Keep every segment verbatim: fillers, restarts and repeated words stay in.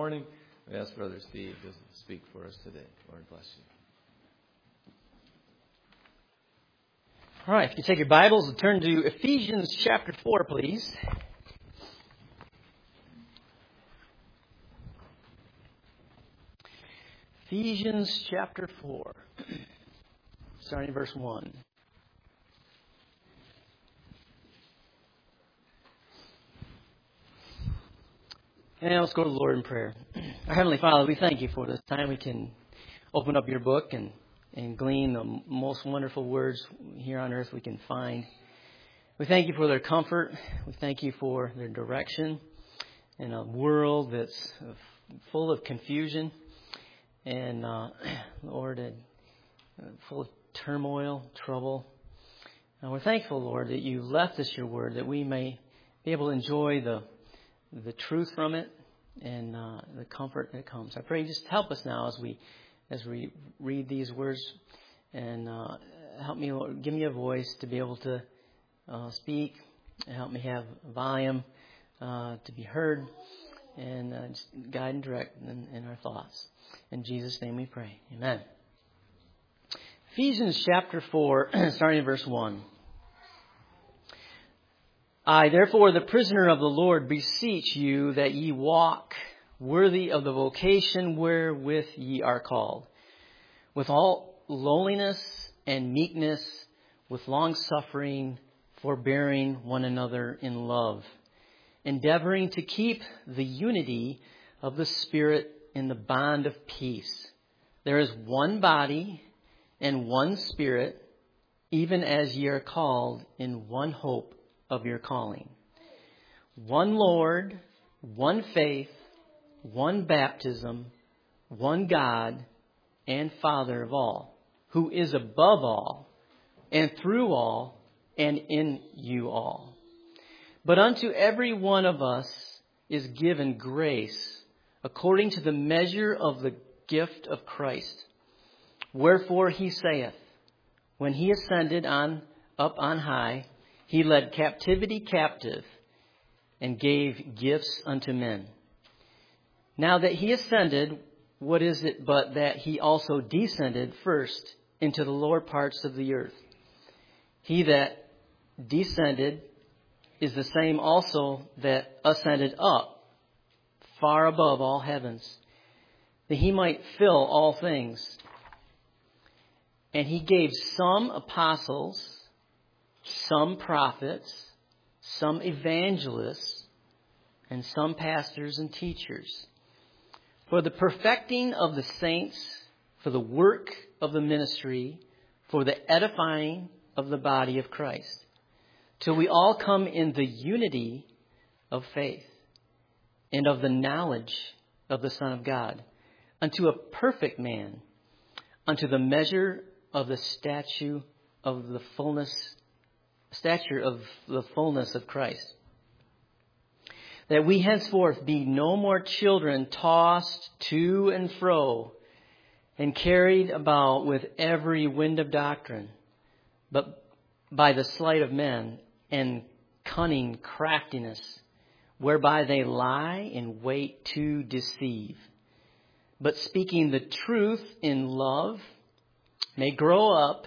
morning. We ask Brother Steve to speak for us today. Lord bless you. All right, if you take your Bibles and turn to Ephesians chapter four, please. Ephesians chapter four, starting in verse one. And let's go to the Lord in prayer. Our Heavenly Father, we thank you for this time we can open up your book and, and glean the most wonderful words here on earth we can find. We thank you for their comfort. We thank you for their direction in a world that's full of confusion and, uh, Lord, uh, full of turmoil, trouble. And we're thankful, Lord, that you left us your word, that we may be able to enjoy the the truth from it and uh, the comfort that comes. I pray just help us now as we as we read these words, and uh, help me, Lord, give me a voice to be able to uh, speak, and help me have volume uh, to be heard, and uh, just guide and direct in, in our thoughts. In Jesus' name we pray. Amen. Ephesians chapter four, starting in verse one. I, therefore, the prisoner of the Lord, beseech you that ye walk worthy of the vocation wherewith ye are called, with all lowliness and meekness, with long-suffering, forbearing one another in love, endeavoring to keep the unity of the Spirit in the bond of peace. There is one body and one Spirit, even as ye are called in one hope of your calling. One Lord, one faith, one baptism, one God and Father of all, who is above all, and through all, and in you all. But unto every one of us is given grace according to the measure of the gift of Christ. Wherefore he saith, when he ascended on up on high, he led captivity captive and gave gifts unto men. Now that he ascended, what is it but that he also descended first into the lower parts of the earth? He that descended is the same also that ascended up far above all heavens, that he might fill all things. And he gave some apostles, some prophets, some evangelists, and some pastors and teachers, for the perfecting of the saints, for the work of the ministry, for the edifying of the body of Christ, till we all come in the unity of faith and of the knowledge of the Son of God, unto a perfect man, unto the measure of the statue of the fullness stature of the fullness of Christ, that we henceforth be no more children tossed to and fro and carried about with every wind of doctrine, but by the sleight of men and cunning craftiness, whereby they lie in wait to deceive, but speaking the truth in love may grow up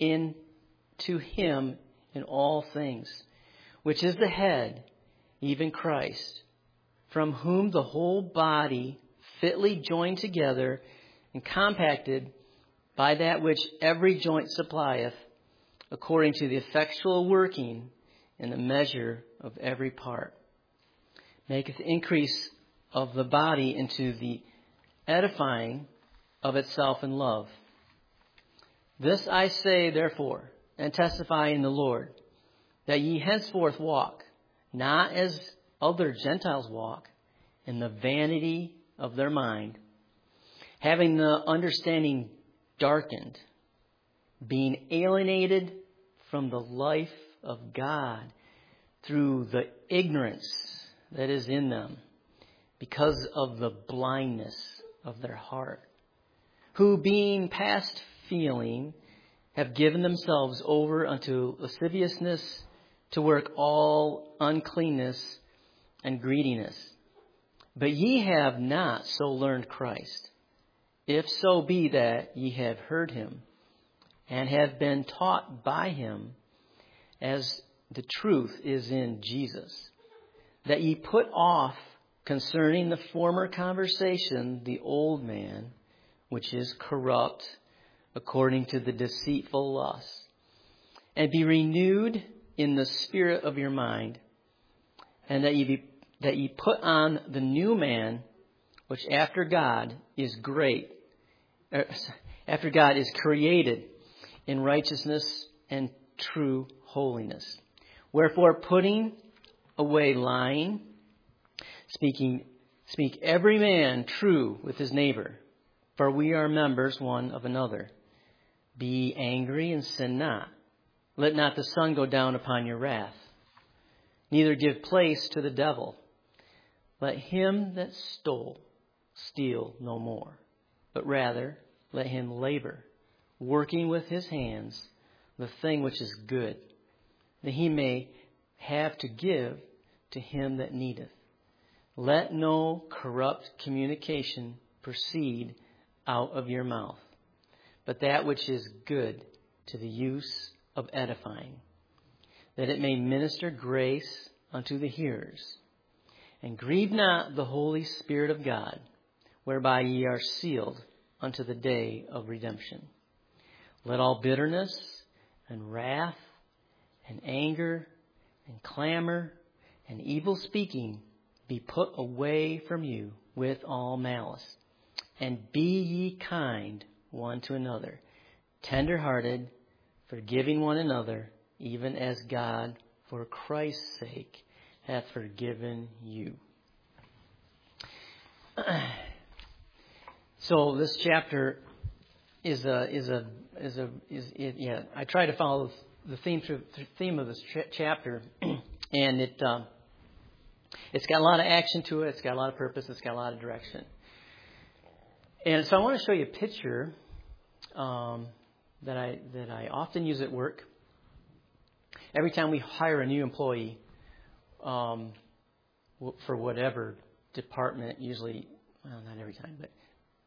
into him in all things, which is the head, even Christ, from whom the whole body fitly joined together and compacted by that which every joint supplieth, according to the effectual working in the measure of every part, maketh increase of the body into the edifying of itself in love. This I say, therefore, and testify in the Lord, that ye henceforth walk, not as other Gentiles walk, in the vanity of their mind, having the understanding darkened, being alienated from the life of God through the ignorance that is in them, because of the blindness of their heart, who being past feeling, have given themselves over unto lasciviousness, to work all uncleanness and greediness. But ye have not so learned Christ, if so be that ye have heard him, and have been taught by him, as the truth is in Jesus, that ye put off concerning the former conversation the old man, which is corrupt according to the deceitful lusts, and be renewed in the spirit of your mind, and that ye be, that ye put on the new man, which after God is great, er, after God is created in righteousness and true holiness. Wherefore, putting away lying, speaking, speak every man true with his neighbor, for we are members one of another. Be angry and sin not. Let not the sun go down upon your wrath. Neither give place to the devil. Let him that stole steal no more, but rather let him labor, working with his hands the thing which is good, that he may have to give to him that needeth. Let no corrupt communication proceed out of your mouth, but that which is good to the use of edifying, that it may minister grace unto the hearers. And grieve not the Holy Spirit of God, whereby ye are sealed unto the day of redemption. Let all bitterness and wrath and anger and clamor and evil speaking be put away from you with all malice. And be ye kind one to another, tender-hearted, forgiving one another, even as God, for Christ's sake, hath forgiven you. So this chapter is a is a is a is it, yeah. I try to follow the theme through the theme of this ch- chapter, and it um, it's got a lot of action to it. It's got a lot of purpose. It's got a lot of direction. And so I want to show you a picture um, that I that I often use at work. Every time we hire a new employee um, for whatever department, usually, well, not every time, but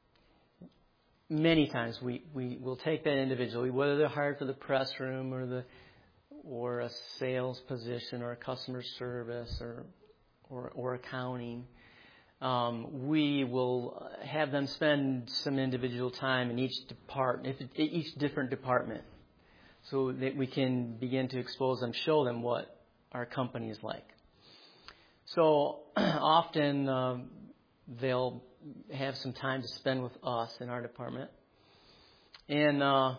many times we, we will take that individual, whether they're hired for the press room or the or a sales position or a customer service or or, or accounting. Um, we will have them spend some individual time in each department, each different department, so that we can begin to expose them, show them what our company is like. So often um, they'll have some time to spend with us in our department. And uh,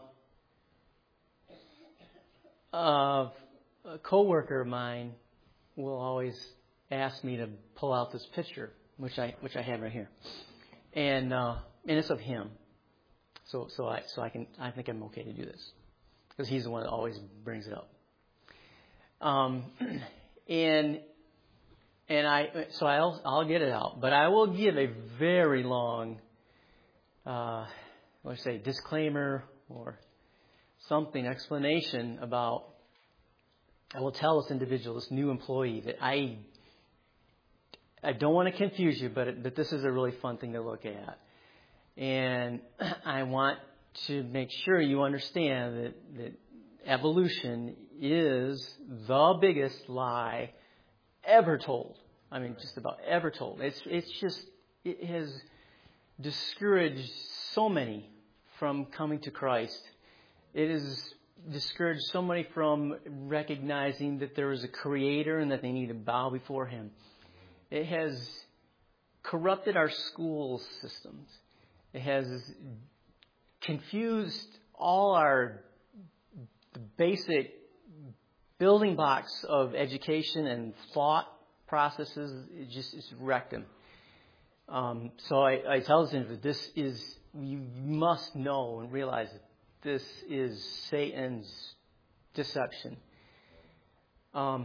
uh, a coworker of mine will always ask me to pull out this picture, which I which I have right here, and uh, and it's of him. So so I so I can I think I'm okay to do this because he's the one that always brings it up. Um, and and I so I'll I'll get it out, but I will give a very long, uh, let's say disclaimer or something explanation about. I will tell this individual, this new employee, that I. I don't want to confuse you, but it, that this is a really fun thing to look at. And I want to make sure you understand that, that evolution is the biggest lie ever told. I mean, just about ever told. It's it's just, it has discouraged so many from coming to Christ. It has discouraged so many from recognizing that there is a creator and that they need to bow before him. It has corrupted our school systems. It has confused all our basic building blocks of education and thought processes. It just it's wrecked them. Um, so I, I tell them that this is, you must know and realize that this is Satan's deception. Um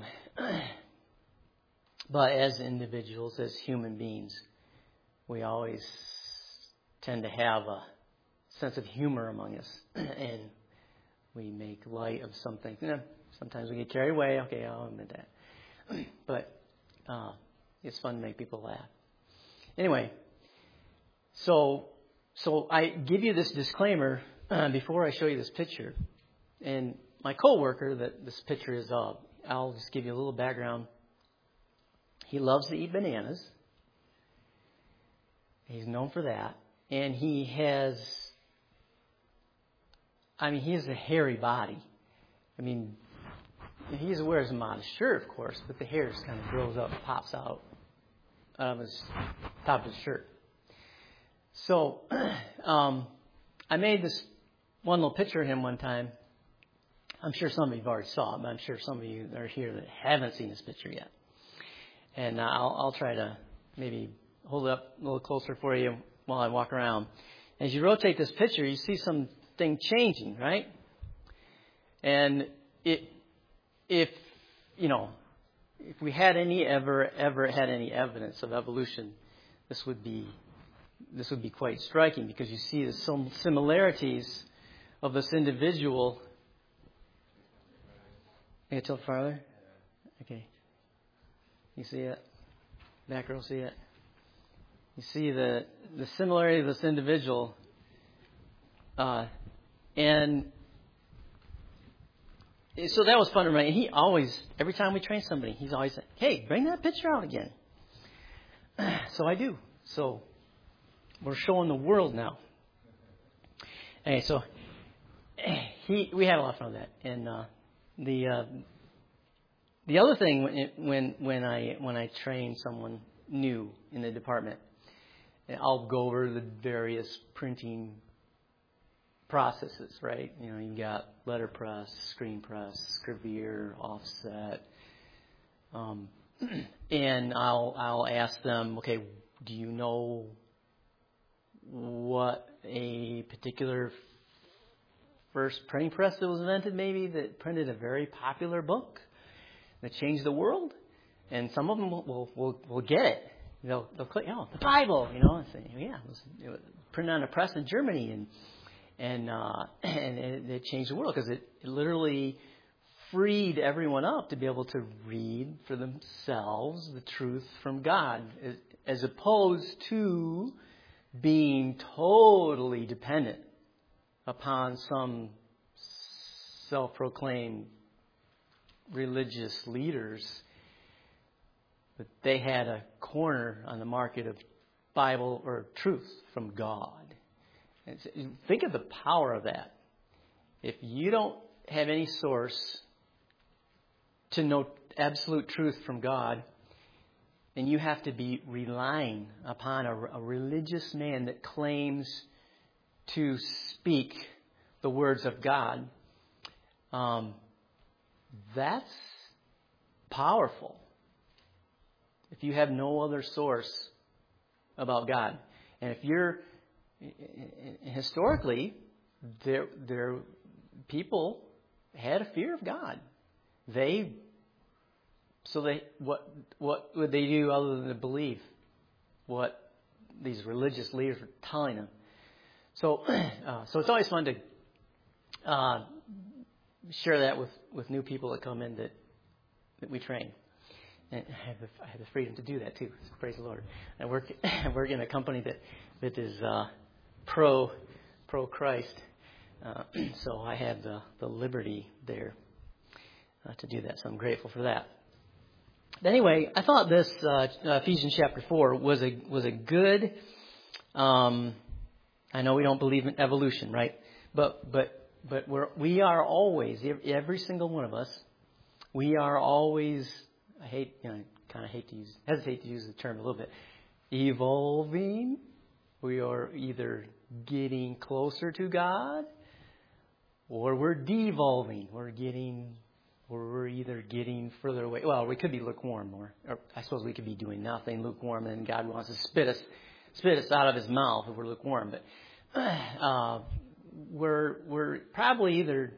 But as individuals, as human beings, we always tend to have a sense of humor among us. And we make light of something. You know, sometimes we get carried away. Okay, I'll admit that. But uh, it's fun to make people laugh. Anyway, so so I give you this disclaimer uh, before I show you this picture. And my coworker that this picture is of, I'll just give you a little background. He loves to eat bananas. He's known for that. And he has, I mean, he has a hairy body. I mean, he wears a modest shirt, of course, but the hair just kind of grows up, pops out of his top of his shirt. So, um, I made this one little picture of him one time. I'm sure some of you have already saw it, but I'm sure some of you are here that haven't seen this picture yet. And I'll, I'll try to maybe hold it up a little closer for you while I walk around. As you rotate this picture, you see something changing, right? And it, if, you know, if we had any ever, ever had any evidence of evolution, this would be, this would be quite striking, because you see the some similarities of this individual. Can I tilt farther? Okay. You see it? Back row, see it? You see the the similarity of this individual, uh, and so that was fun to write. And he always, every time we train somebody, he's always like, "Hey, bring that picture out again." So I do. So we're showing the world now. Okay, so he, we had a lot of fun with that, and uh, the uh, the other thing when when when I when I train someone new in the department, I'll go over the various printing processes, right? You know, you've got letterpress, screen press, gravure, offset, um, and I'll I'll ask them, okay, do you know what a particular first printing press that was invented, maybe, that printed a very popular book that changed the world? And some of them will will, will, will get it. They'll they'll click, oh, the Bible, you know, and say, yeah, it was, it was printed on a press in Germany, and and uh, and it, it changed the world, because it, it literally freed everyone up to be able to read for themselves the truth from God, as, as opposed to being totally dependent upon some self-proclaimed religious leaders. But they had a corner on the market of Bible or truth from God. And think of the power of that. If you don't have any source to know absolute truth from God, then you have to be relying upon a, a religious man that claims to speak the words of God. Um, that's powerful. If you have no other source about God. And if you're, historically, there, there, people had a fear of God. They, so they, what, what would they do other than to believe what these religious leaders were telling them? So, uh, so it's always fun to uh, share that with, with new people that come in that, that we train. And I have, the, I have the freedom to do that too. So praise the Lord. I work I work in a company that that is uh, pro pro Christ, uh, so I have the, the liberty there uh, to do that. So I'm grateful for that. But anyway, I thought this uh, Ephesians chapter four was a was a good. Um, I know we don't believe in evolution, right? But but but we're we are always, every single one of us, we are always. I hate, you know, kind of hate to use, hesitate to use the term a little bit. Evolving. We are either getting closer to God, or we're devolving. We're getting, or we're either getting further away. Well, we could be lukewarm, or, or I suppose we could be doing nothing lukewarm, and God wants to spit us, spit us out of His mouth if we're lukewarm. But uh, we're we're probably either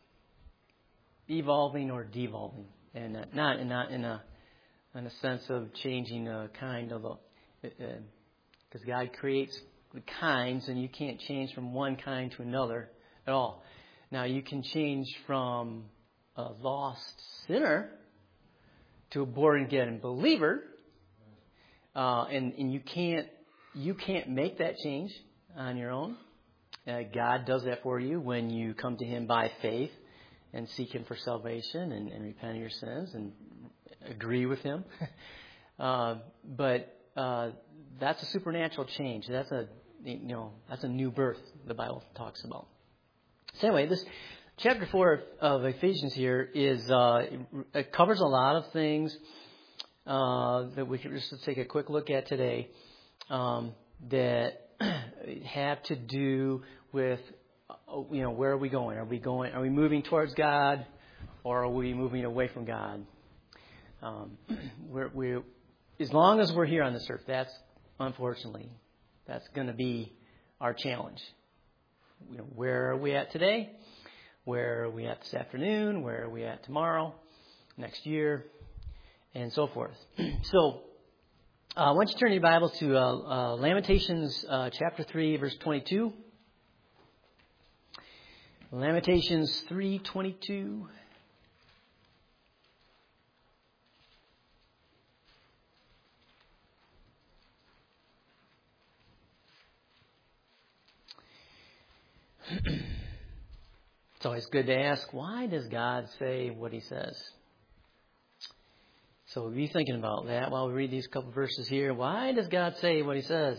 evolving or devolving. And uh, not in not in a in a sense of changing a kind of a, because uh, God creates the kinds, and you can't change from one kind to another at all. Now you can change from a lost sinner to a born again believer, uh, and and you can't you can't make that change on your own. Uh, God does that for you when you come to Him by faith and seek Him for salvation and, and repent of your sins and agree with Him. uh, but uh, that's a supernatural change. That's a you know that's a new birth the Bible talks about. So anyway, this chapter four of Ephesians here is uh, it covers a lot of things uh, that we can just take a quick look at today um, that have to do with, you know, where are we going? Are we going? Are we moving towards God, or are we moving away from God? Um, we're, we're, as long as we're here on this earth, that's unfortunately that's going to be our challenge. You know, where are we at today? Where are we at this afternoon? Where are we at tomorrow? Next year, and so forth. So. Uh, why don't you turn your Bible to uh, uh, Lamentations uh, chapter three, verse twenty-two. Lamentations three twenty-two. It's always good to ask, why does God say what He says? So we'll be thinking about that while we read these couple verses here. Why does God say what He says?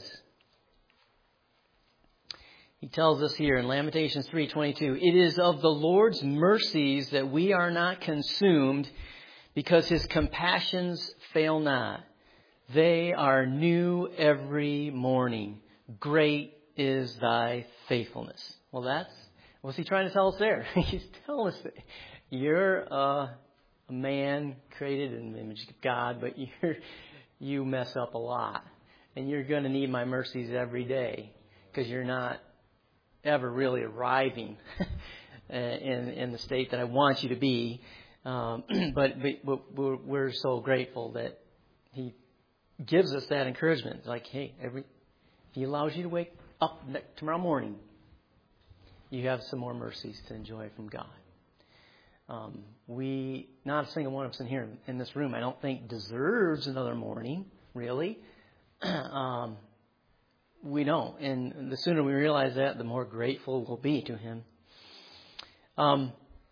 He tells us here in Lamentations three twenty-two, "It is of the Lord's mercies that we are not consumed, because His compassions fail not. They are new every morning. Great is Thy faithfulness." Well, that's, what's He trying to tell us there? He's telling us that you're uh, a man created in the image of God, but you're, you mess up a lot. And you're going to need my mercies every day, because you're not ever really arriving in, in the state that I want you to be. Um, but, but we're, we're so grateful that He gives us that encouragement. It's like, hey, every, if He allows you to wake up tomorrow morning, you have some more mercies to enjoy from God. Um, we, not a single one of us in here in this room, I don't think deserves another morning, really. um, we don't. And the sooner we realize that, the more grateful we'll be to Him. Um,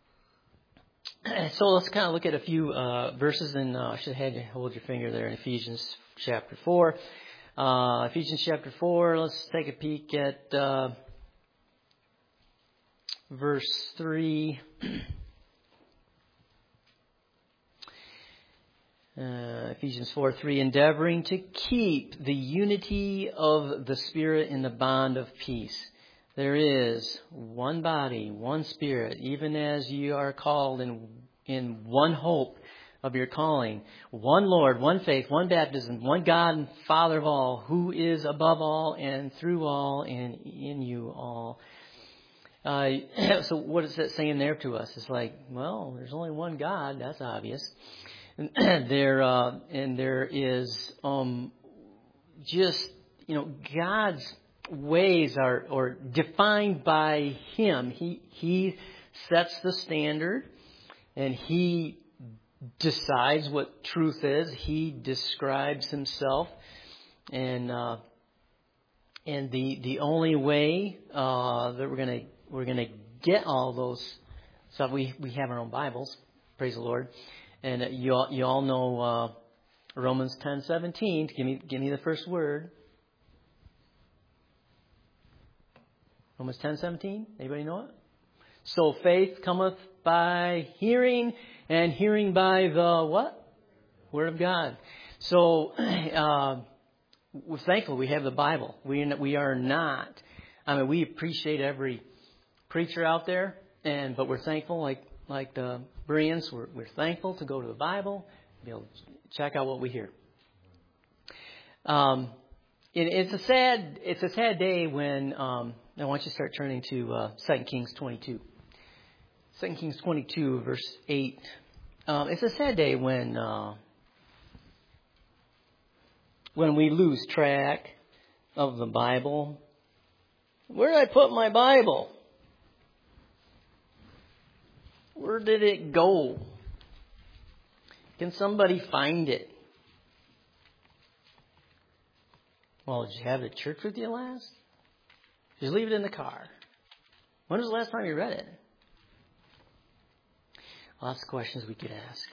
so let's kind of look at a few uh, verses, and uh, I should have had you hold your finger there in Ephesians chapter four. Uh, Ephesians chapter four, let's take a peek at uh, verse three. Uh, Ephesians four three, "Endeavoring to keep the unity of the Spirit in the bond of peace. There is one body, one Spirit, even as you are called in in one hope of your calling, one Lord, one faith, one baptism, one God and Father of all, who is above all and through all and in you all." Uh, so what is that saying there to us? It's like, well, there's only one God. That's obvious. And there, uh, and there is um, just, you know, God's ways are, are defined by Him. He He sets the standard, and He decides what truth is. He describes Himself, and uh, and the the only way uh, that we're gonna we're gonna get all those stuff, we we have our own Bibles. Praise the Lord. And you all, you all know uh, Romans ten seventeen. Give me, give me the first word. Romans ten seventeen. Anybody know it? "So faith cometh by hearing, and hearing by the what? Word of God." So uh, we're thankful we have the Bible. We we are not. I mean, we appreciate every preacher out there, and but we're thankful, like like the Bereans, we're, we're thankful to go to the Bible, be able to check out what we hear. Um, it, it's a sad, it's a sad day when um, I want you to start turning to uh, Second Kings twenty-two. Second Kings twenty-two, verse eight. Um, it's a sad day when uh, when we lose track of the Bible. Where did I put my Bible? Where did it go? Can somebody find it? Well, did you have it at church with you last? Did you leave it in the car? When was the last time you read it? Lots of questions we could ask.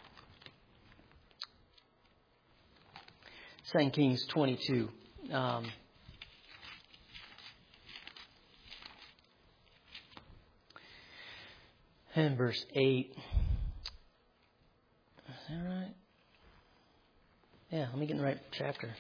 Second Kings twenty-two. Um, and verse eight. Is that right? Yeah, let me get in the right chapter.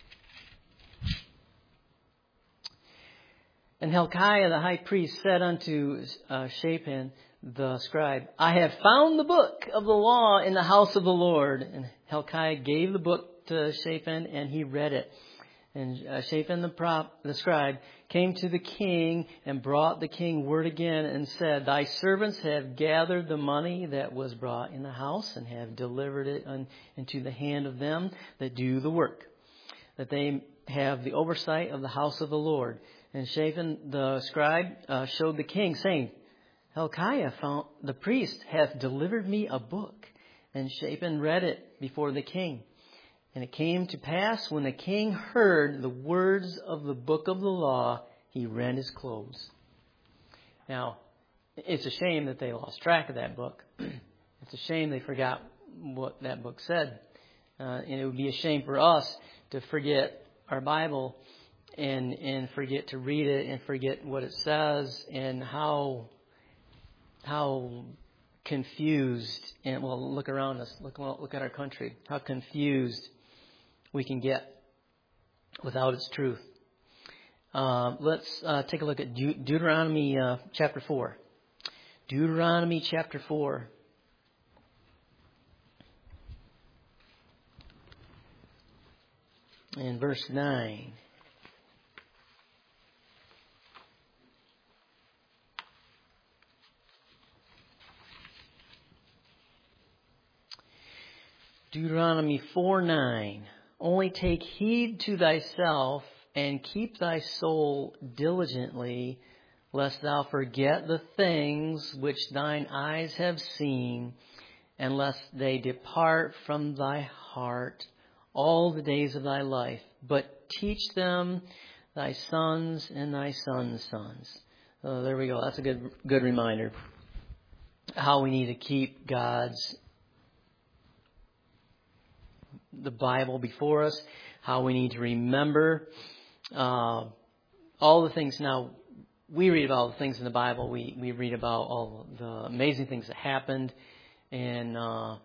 And Hilkiah the high priest said unto uh, Shaphan the scribe, I have found the book of the law in the house of the Lord. And Hilkiah gave the book to Shaphan, and he read it. And uh, Shaphan the, prop, the scribe came to the king and brought the king word again and said, Thy servants have gathered the money that was brought in the house and have delivered it un, into the hand of them that do the work, that they have the oversight of the house of the Lord. And Shaphan the scribe uh, showed the king, saying, Hilkiah found, the priest hath delivered me a book. And Shaphan read it before the king. And it came to pass, when the king heard the words of the book of the law, he rent his clothes. Now, it's a shame that they lost track of that book. It's a shame they forgot what that book said. Uh, and it would be a shame for us to forget our Bible and and forget to read it and forget what it says and how how confused, and well, look around us, look look at our country, how confused we can get without its truth. Uh, let's uh, take a look at De- Deuteronomy uh, chapter four. Deuteronomy chapter four. And verse nine. Deuteronomy four nine. Only take heed to thyself and keep thy soul diligently, lest thou forget the things which thine eyes have seen, and lest they depart from thy heart all the days of thy life. But teach them thy sons and thy sons' sons. Oh, there we go. That's a good good reminder. How we need to keep God's the Bible before us, how we need to remember uh, all the things. Now, we read about all the things in the Bible. We, we read about all the amazing things that happened. And uh,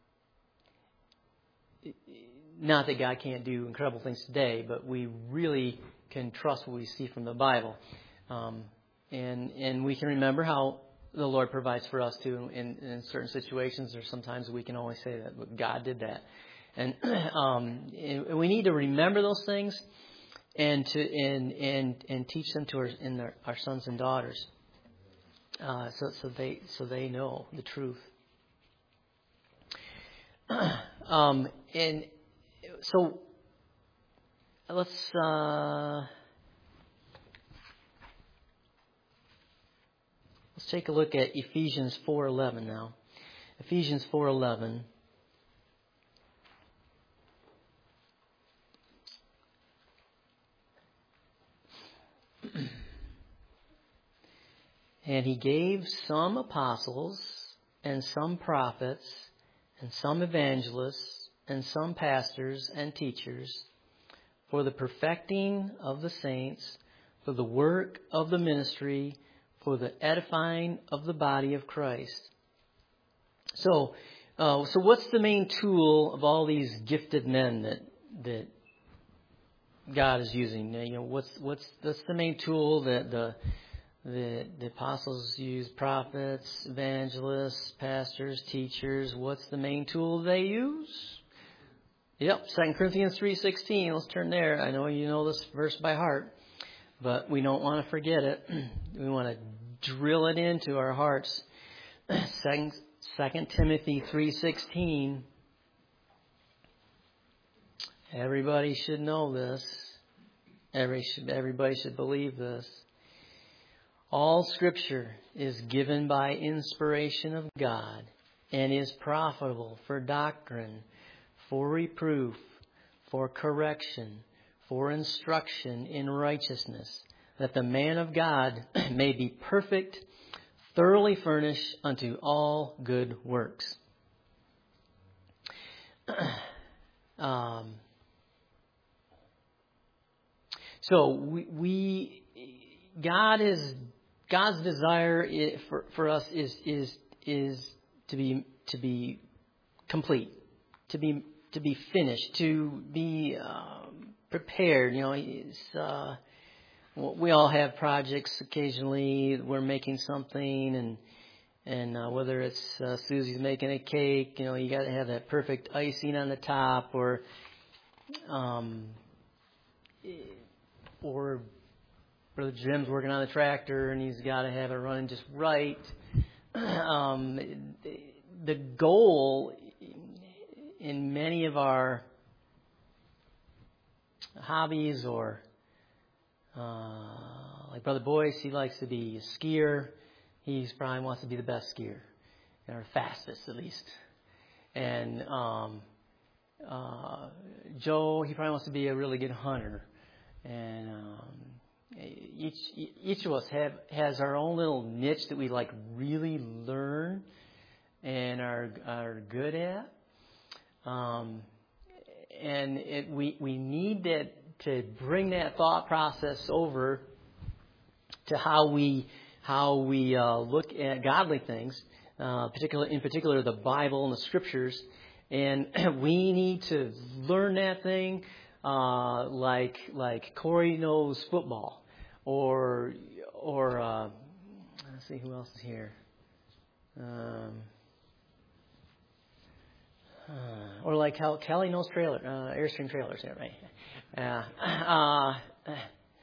not that God can't do incredible things today, but we really can trust what we see from the Bible. Um, and, and we can remember how the Lord provides for us too in, in certain situations. Or sometimes we can always say that God did that. And, um, and we need to remember those things and to and and, and teach them to our, in their, our sons and daughters, uh, so so they so they know the truth. um, and so let's uh, let's take a look at Ephesians four eleven now. Ephesians four eleven. And he gave some apostles, and some prophets, and some evangelists, and some pastors and teachers, for the perfecting of the saints, for the work of the ministry, for the edifying of the body of Christ. So, uh, so what's the main tool of all these gifted men that that God is using? You know, what's what's that's the main tool that the The, the apostles use? Prophets, evangelists, pastors, teachers. What's the main tool they use? Yep, Second Corinthians three sixteen. Let's turn there. I know you know this verse by heart, but we don't want to forget it. We want to drill it into our hearts. Second, Second Timothy three sixteen. Everybody should know this. Every, everybody should believe this. All Scripture is given by inspiration of God and is profitable for doctrine, for reproof, for correction, for instruction in righteousness, that the man of God may be perfect, thoroughly furnished unto all good works. um, so we, we, God is God's desire for for us is is is to be to be complete, to be to be finished, to be um, prepared. You know, it's, uh, we all have projects. Occasionally, we're making something, and and uh, whether it's uh, Susie's making a cake, you know, you got to have that perfect icing on the top, or um, or Brother Jim's working on the tractor, and he's got to have it running just right. um, the goal in many of our hobbies, or uh, like Brother Boyce, he likes to be a skier. He probably wants to be the best skier, or fastest at least. And um, uh, Joe, he probably wants to be a really good hunter. And um, each each of us have has our own little niche that we like really learn and are are good at. Um, and it, we we need that to bring that thought process over to how we how we uh, look at godly things, uh, particular in particular the Bible and the Scriptures, and we need to learn that thing uh, like like Corey knows football, or or uh, let's see who else is here. Um, Uh, or like how Kelly knows trailer, uh, Airstream trailers, yeah, right? Uh, uh,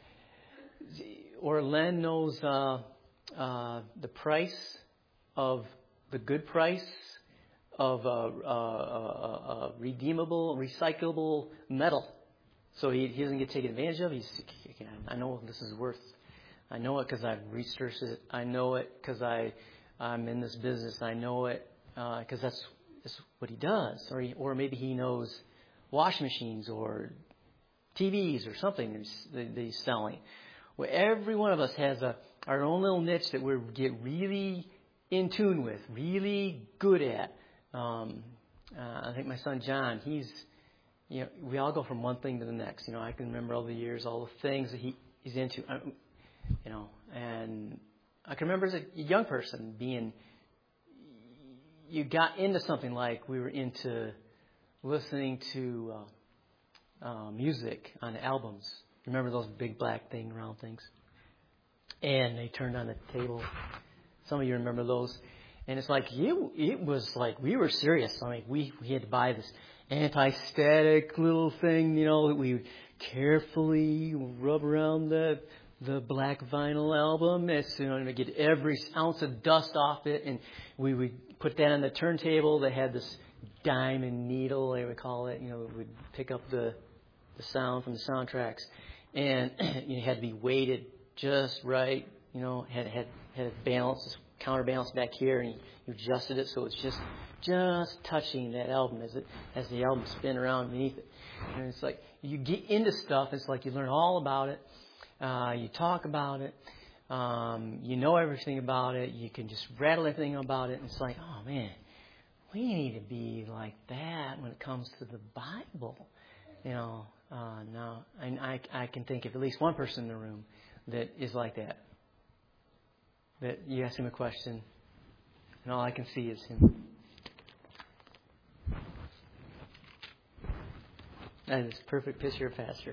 or Len knows uh, uh, the price of the good price of uh, uh, uh, uh, redeemable, recyclable metal, so he, he doesn't get taken advantage of. He's, I know this is worth. I know it because I've researched it. I know it because I I'm in this business. I know it because uh, that's. Is what he does, or he, or maybe he knows washing machines or T Vs or something that he's selling. Well, every one of us has a our own little niche that we get really in tune with, really good at. Um, uh, I think my son John, he's, you know, we all go from one thing to the next. You know, I can remember all the years, all the things that he, he's into. I, you know, and I can remember as a young person being. You got into something like we were into listening to uh, uh, music on albums. Remember those big black thing round things? And they turned on the table. Some of you remember those. And it's like, it, it was like we were serious. I mean, we, we had to buy this anti-static little thing, you know, that we would carefully rub around the the black vinyl album, it's, you know, to get every ounce of dust off it, and we would put that on the turntable. They had this diamond needle, they would call it, you know, we'd pick up the the sound from the soundtracks, and you had to be weighted just right, you know, had had had a balance, counterbalance back here, and you, you adjusted it so it's just just touching that album as it as the album spin around beneath it, and it's like you get into stuff. It's like you learn all about it. Uh, you talk about it, um, you know everything about it, you can just rattle everything about it, and it's like, oh man, we need to be like that when it comes to the Bible. You know, uh, now, I, I, I can think of at least one person in the room that is like that. That you ask him a question, and all I can see is him. That is a perfect picture of Pastor.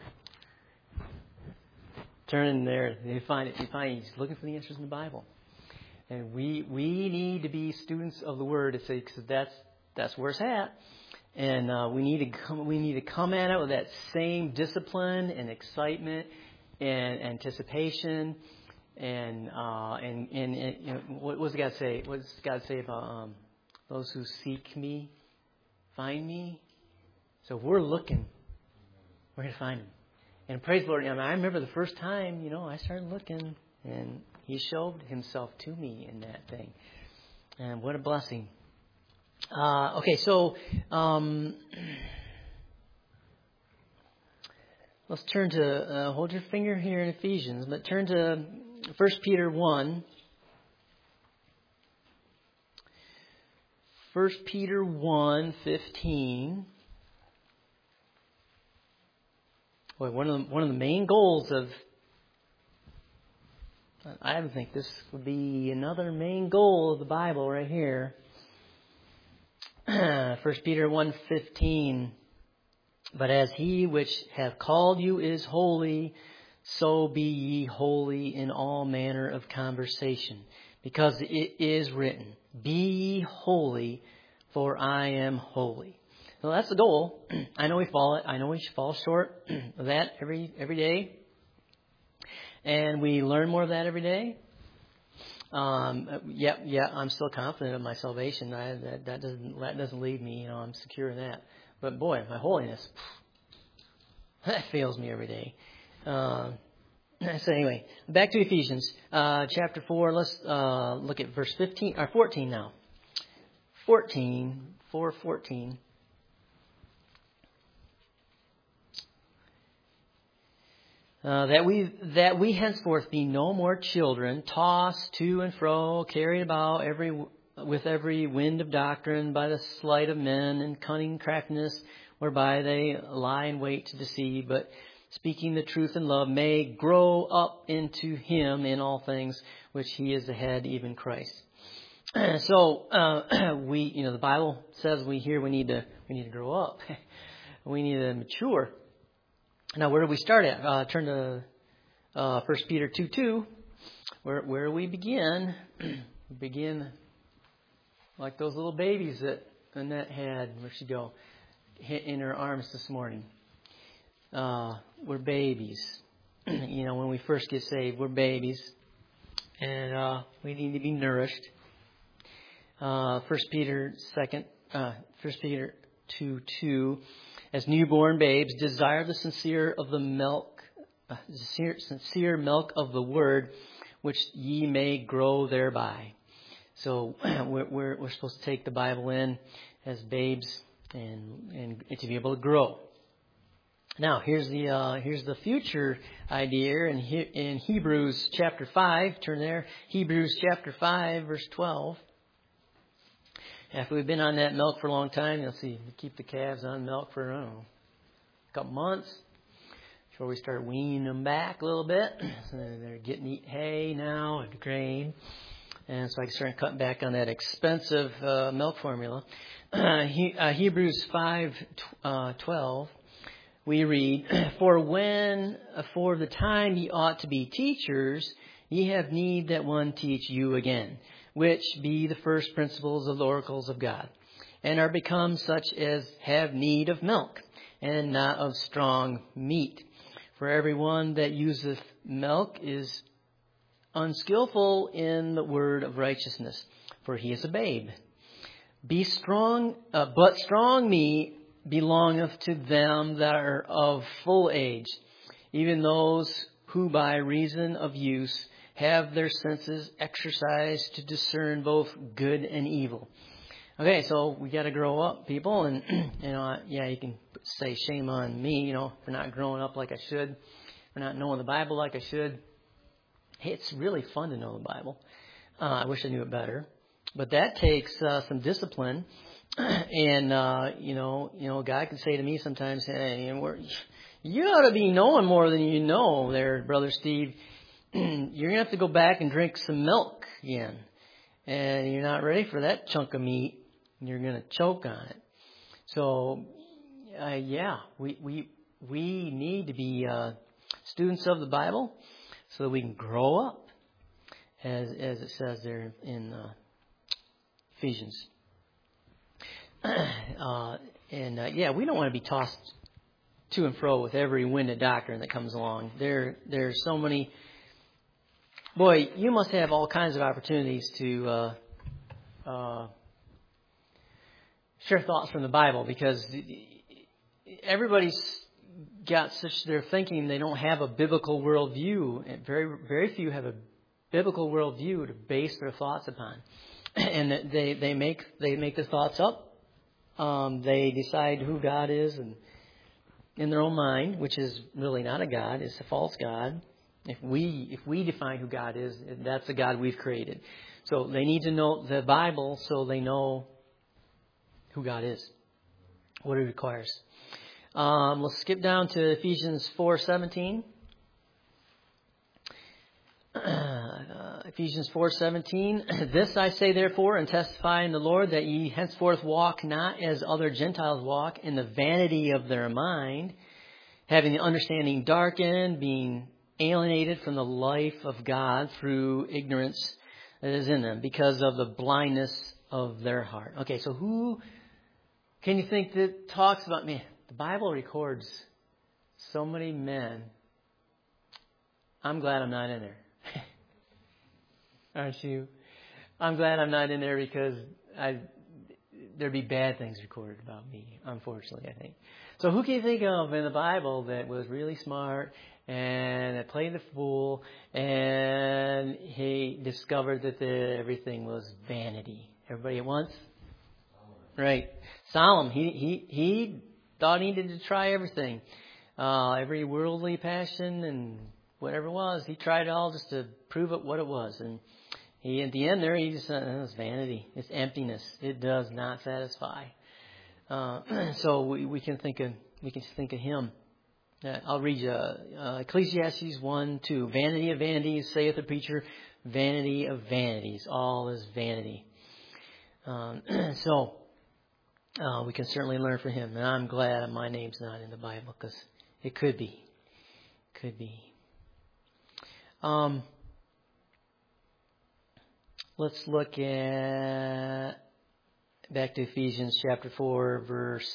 Turn in there, you find it. You find he's looking for the answers in the Bible, and we we need to be students of the Word. It's because that's that's where it's at, and uh, we need to come we need to come at it with that same discipline and excitement and anticipation, and uh, and, and and you know, what, what does God say? What does God say about um, those who seek me, find me? So if we're looking, we're gonna find Him. And praise the Lord, I, mean, I remember the first time, you know, I started looking, and He showed Himself to me in that thing. And what a blessing. Uh, okay, so um, let's turn to, uh, hold your finger here in Ephesians, but turn to First Peter one. First Peter one fifteen. Boy, one of the, one of the main goals of, I would think this would be another main goal of the Bible right here. First Peter one fifteen. But as he which hath called you is holy, so be ye holy in all manner of conversation. Because it is written, be ye holy, for I am holy. So that's the goal. I know we fall I know we fall short of that every every day. And we learn more of that every day. Um, yeah, yeah, I'm still confident of my salvation. I, that, that doesn't that doesn't leave me. You know, I'm secure in that. But boy, my holiness, that fails me every day. Uh, so anyway, back to Ephesians uh, chapter four. Let's uh, look at verse fifteen or fourteen now. Fourteen, four, fourteen. Uh, that we that we henceforth be no more children, tossed to and fro, carried about every with every wind of doctrine by the sleight of men and cunning craftiness, whereby they lie in wait to deceive, but speaking the truth in love, may grow up into Him in all things, which He is the head, even Christ. So uh, we, you know, the Bible says we here we need to we need to grow up, we need to mature. Now, where do we start at? Uh, turn to uh, First Peter two two, where where we begin. We begin like those little babies that Annette had. Where'd she go? In her arms this morning. Uh, we're babies. You know, when we first get saved, we're babies, and uh, we need to be nourished. Uh, First Peter second, uh, First Peter two two. As newborn babes, desire the sincere of the milk, uh, sincere, sincere milk of the word, which ye may grow thereby. So we're, we're we're supposed to take the Bible in as babes and and, and to be able to grow. Now here's the uh, here's the future idea in he, in Hebrews chapter five. Turn there, Hebrews chapter five, verse twelve. After we've been on that milk for a long time, you'll see we keep the calves on milk for, I don't know, a couple months before we start weaning them back a little bit. So they're getting to eat hay now and grain. And so I can start cutting back on that expensive uh, milk formula. Uh, he, uh, Hebrews five twelve, we read, For when, for the time ye ought to be teachers, ye have need that one teach you again, which be the first principles of the oracles of God, and are become such as have need of milk, and not of strong meat. For everyone that useth milk is unskillful in the word of righteousness, for he is a babe. Be strong, uh, but strong meat belongeth to them that are of full age, even those who by reason of use have their senses exercised to discern both good and evil. Okay, so we got to grow up, people, and you know, yeah, you can say shame on me, you know, for not growing up like I should, for not knowing the Bible like I should. Hey, it's really fun to know the Bible. Uh, I wish I knew it better, but that takes uh, some discipline, and uh, you know, you know, God can say to me sometimes, "Hey, we're, you ought to be knowing more than you know, there, Brother Steve. You're going to have to go back and drink some milk again. And you're not ready for that chunk of meat. You're going to choke on it." So, uh, yeah, we, we, we need to be uh, students of the Bible so that we can grow up, as, as it says there in uh, Ephesians. uh, and, uh, yeah, we don't want to be tossed to and fro with every wind of doctrine that comes along. There, there's so many... Boy, you must have all kinds of opportunities to uh, uh, share thoughts from the Bible, because everybody's got such their thinking, they don't have a biblical worldview. And very, very few have a biblical worldview to base their thoughts upon, and they they make they make their thoughts up. Um, they decide who God is, and in their own mind, which is really not a God, it's a false God. If we if we define who God is, that's the God we've created. So they need to know the Bible so they know who God is, what it requires. Um, let's skip down to Ephesians four seventeen. Uh, Ephesians four seventeen. This I say therefore and testify in the Lord that ye henceforth walk not as other Gentiles walk in the vanity of their mind, having the understanding darkened, being alienated from the life of God through ignorance that is in them because of the blindness of their heart. Okay, so who can you think that talks about me? The Bible records so many men. I'm glad I'm not in there. Aren't you? I'm glad I'm not in there because I there'd be bad things recorded about me, unfortunately, I think. So who can you think of in the Bible that was really smart and that played the fool and he discovered that the, everything was vanity? Everybody at once? Right. Solomon, he, he, he thought he needed to try everything. Uh, every worldly passion and whatever it was, he tried it all just to prove it what it was. And he, at the end there, he just said, oh, it's vanity. It's emptiness. It does not satisfy. Uh, so we, we can think of, we can think of him. Uh, I'll read you, uh, Ecclesiastes one, two. Vanity of vanities, saith the preacher, vanity of vanities. All is vanity. Um, so, uh, we can certainly learn from him. And I'm glad my name's not in the Bible because it could be. Could be. Um, let's look at, back to Ephesians chapter four, verse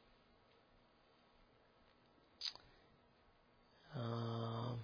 Um,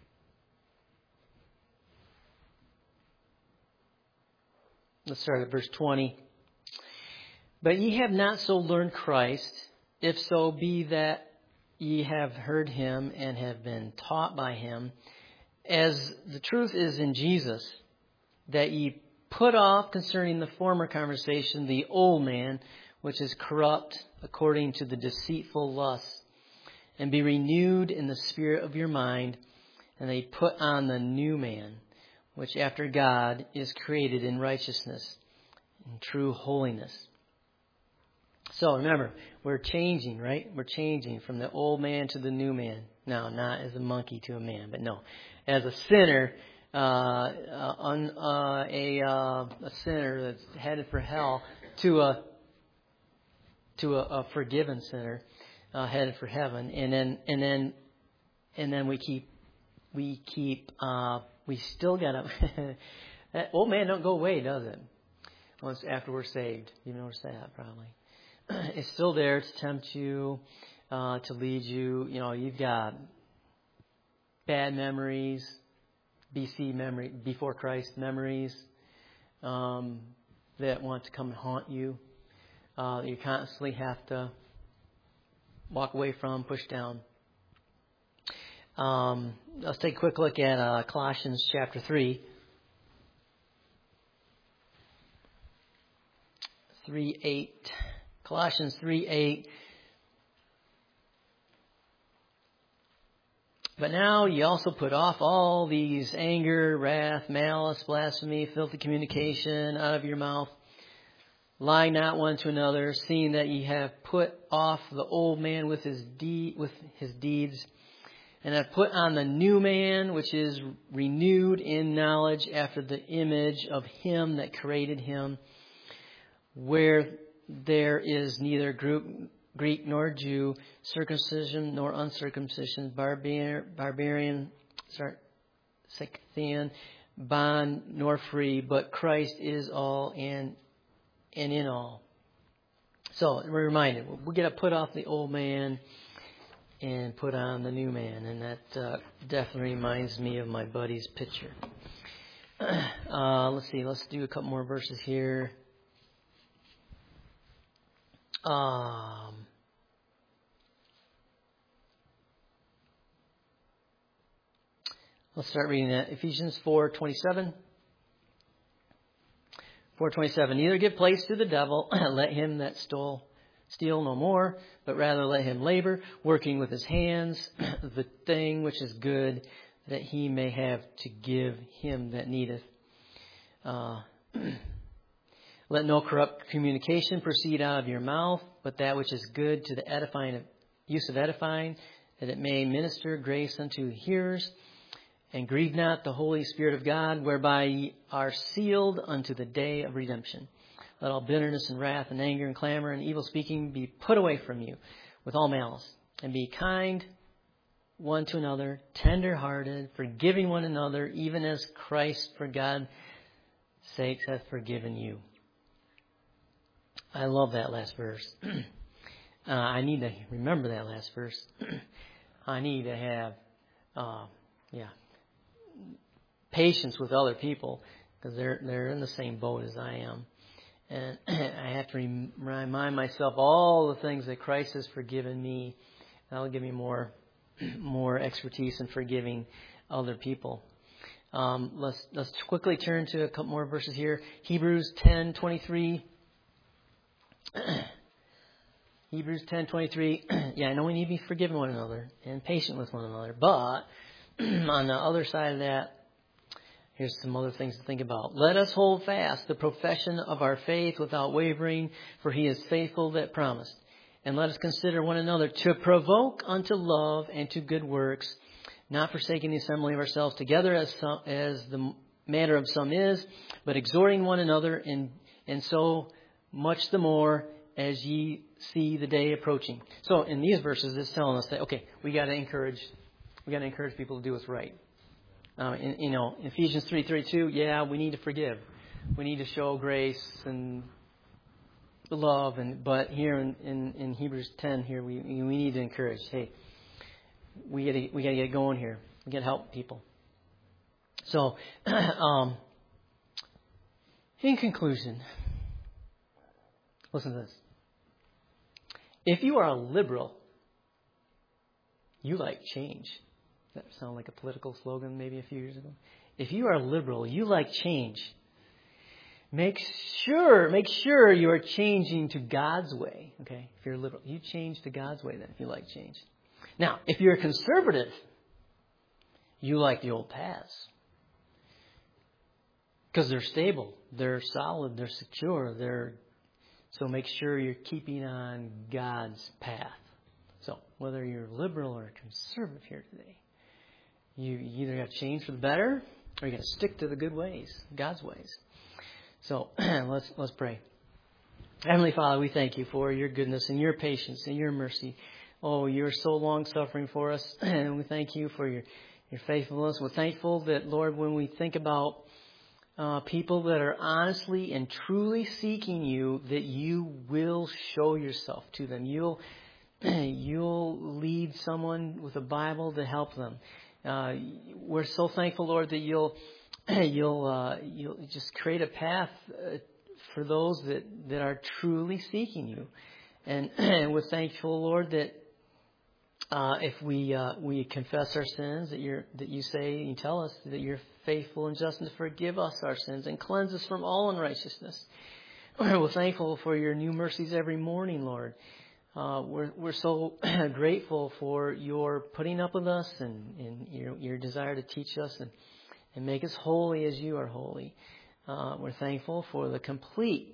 let's start at verse twenty. But ye have not so learned Christ, if so be that ye have heard him and have been taught by him, as the truth is in Jesus, that ye put off concerning the former conversation the old man, which is corrupt according to the deceitful lusts, and be renewed in the spirit of your mind, and they put on the new man, which after God is created in righteousness and true holiness. So remember, we're changing, right? We're changing from the old man to the new man. Now, not as a monkey to a man, but no. As a sinner, uh, uh, un, uh, a, uh, a sinner that's headed for hell to a, to a, a forgiven sinner. Uh, headed for heaven, and then and then and then we keep we keep uh, we still gotta that old man don't go away, does it? Once after we're saved, you notice that probably it's still there to tempt you, uh, to lead you. You know, you've got bad memories, B C memory, before Christ memories um, that want to come and haunt you. Uh, you constantly have to walk away from, push down. Um, let's take a quick look at uh, Colossians chapter three. three eight. Colossians three eight. But now ye also put off all these anger, wrath, malice, blasphemy, filthy communication out of your mouth. Lie not one to another, seeing that ye have put off the old man with his de- with his deeds, and have put on the new man, which is renewed in knowledge after the image of him that created him, where there is neither Greek nor Jew, circumcision nor uncircumcision, barbar- barbarian, sorry, Scythian, bond nor free, but Christ is all and and in all. So we're reminded, we're going to put off the old man and put on the new man. And that uh, definitely reminds me of my buddy's picture. Uh, let's see, let's do a couple more verses here. Um, let's start reading that. Ephesians four twenty-seven. four twenty-seven. Neither give place to the devil. Let him that stole steal no more, but rather let him labor, working with his hands the thing which is good, that he may have to give him that needeth. Uh, let no corrupt communication proceed out of your mouth, but that which is good to the edifying use of edifying, that it may minister grace unto hearers. And grieve not the Holy Spirit of God, whereby ye are sealed unto the day of redemption. Let all bitterness and wrath and anger and clamor and evil speaking be put away from you with all malice. And be kind one to another, tender-hearted, forgiving one another, even as Christ for God's sake hath forgiven you. I love that last verse. uh, I need to remember that last verse. I need to have, uh, yeah. patience with other people, because they're they're in the same boat as I am, and I have to remind myself all the things that Christ has forgiven me. That'll give me more more expertise in forgiving other people. Um, let's let's quickly turn to a couple more verses here. Hebrews ten twenty-three. Hebrews ten twenty-three. Yeah, I know we need to be forgiving one another and patient with one another, but on the other side of that, here's some other things to think about. Let us hold fast the profession of our faith without wavering, for he is faithful that promised. And let us consider one another to provoke unto love and to good works, not forsaking the assembly of ourselves together as some, as the manner of some is, but exhorting one another, and and so much the more as ye see the day approaching. So in these verses, it's telling us that, okay, we got to encourage, we got to encourage people to do what's right. Uh, in, you know, Ephesians three thirty-two, yeah, we need to forgive. We need to show grace and love. And but here in, in, in Hebrews ten, here we we need to encourage. Hey, we got to we got to get going here. We got to help people. So, um, in conclusion, listen to this. If you are a liberal, you like change. That sound like a political slogan maybe a few years ago. If you are liberal, you like change. Make sure, make sure you are changing to God's way. Okay, if you're liberal, you change to God's way then if you like change. Now, if you're a conservative, you like the old paths. Because they're stable, they're solid, they're secure, they're so make sure you're keeping on God's path. So whether you're liberal or conservative here today, you either got to change for the better, or you got to stick to the good ways, God's ways. So let's let's pray. Heavenly Father, we thank you for your goodness and your patience and your mercy. Oh, you're so long suffering for us, and we thank you for your your faithfulness. We're thankful that, Lord, when we think about uh, people that are honestly and truly seeking you, that you will show yourself to them. You'll you'll lead someone with a Bible to help them. Uh, we're so thankful, Lord, that you'll you'll uh, you'll just create a path uh, for those that, that are truly seeking you, and, and we're thankful, Lord, that uh, if we uh, we confess our sins, that you that you say you tell us that you're faithful and just to forgive us our sins and cleanse us from all unrighteousness. We're thankful for your new mercies every morning, Lord. Uh, we're we're so grateful for your putting up with us and, and your your desire to teach us and, and make us holy as you are holy. Uh, we're thankful for the complete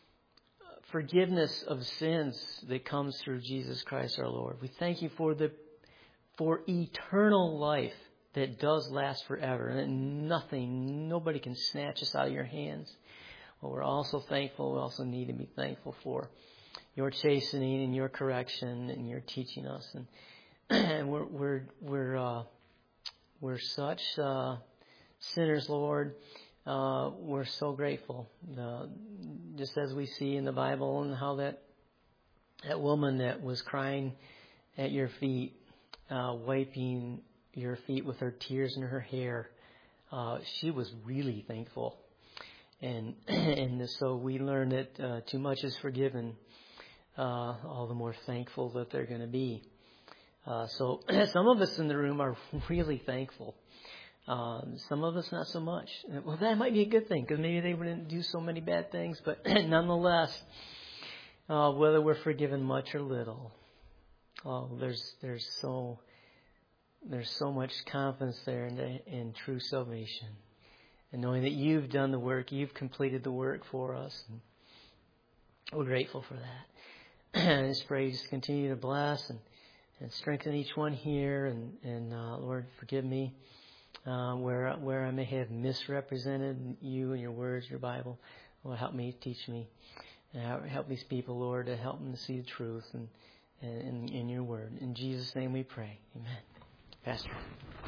forgiveness of sins that comes through Jesus Christ our Lord. We thank you for the for eternal life that does last forever, and nothing, nobody can snatch us out of your hands. Well, we're also thankful. We also need to be thankful for your chastening and your correction and your teaching us, and, and we're we're we're uh, we're such uh, sinners, Lord. Uh, we're so grateful, uh, just as we see in the Bible and how that that woman that was crying at your feet, uh, wiping your feet with her tears and her hair, uh, she was really thankful, and and so we learn that uh, too much is forgiven. Uh, all the more thankful that they're going to be. Uh, so some of us in the room are really thankful. Um, some of us not so much. Well, that might be a good thing because maybe they wouldn't do so many bad things. But nonetheless, uh, whether we're forgiven much or little. Oh, there's there's so there's so much confidence there in, the, in true salvation, and knowing that you've done the work, you've completed the work for us. And we're grateful for that. And I just pray you just continue to bless and, and strengthen each one here, and and uh, Lord, forgive me uh, where where I may have misrepresented you and your words, your Bible. Lord, help me, teach me, and help these people, Lord, to help them to see the truth and. In, in your word. In Jesus' name we pray. Amen. Pastor.